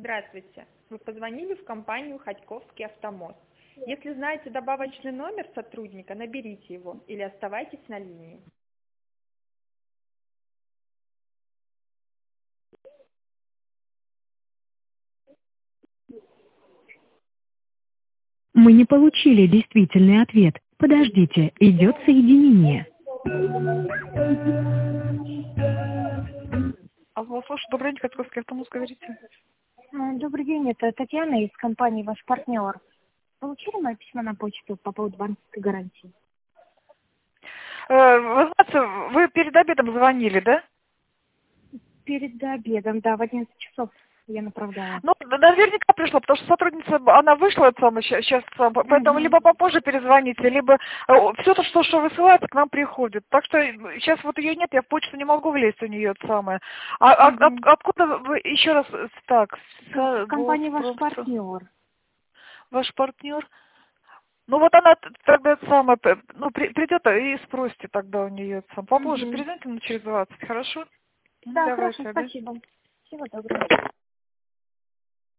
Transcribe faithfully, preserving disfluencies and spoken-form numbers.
Здравствуйте. Вы позвонили в компанию «Ходьковский автомост». Если знаете добавочный номер сотрудника, наберите его или оставайтесь на линии. Мы не получили действительный ответ. Подождите, идет соединение. Алло, слушай, добрый день, Ходьковский автомост, говорите. Добрый день, это Татьяна из компании «Ваш партнер». Получили мое письмо на почту по поводу банковской гарантии? Э, Вы знаете, вы перед обедом звонили, да? Перед обедом, да, в одиннадцать часов я направляла. Ну, да, наверняка пришло, потому что сотрудница, она вышла от самой сейчас, поэтому Мгм. либо попозже перезвоните, либо все то, что, что высылается, к нам приходит. Так что сейчас вот ее нет, я в почту не могу влезть у нее это самое. А, а от- Мгм. откуда вы еще раз так? В компании «Ваш Госпро- партнер». Ваш партнер? Ну вот она т- тогда это самое, п- ну при- придет и спросите тогда у нее это самое. Попозже Мгм. перезвоните на через двадцать, хорошо? Ну, Да, хорошо, давайте, да? спасибо. Всего доброго.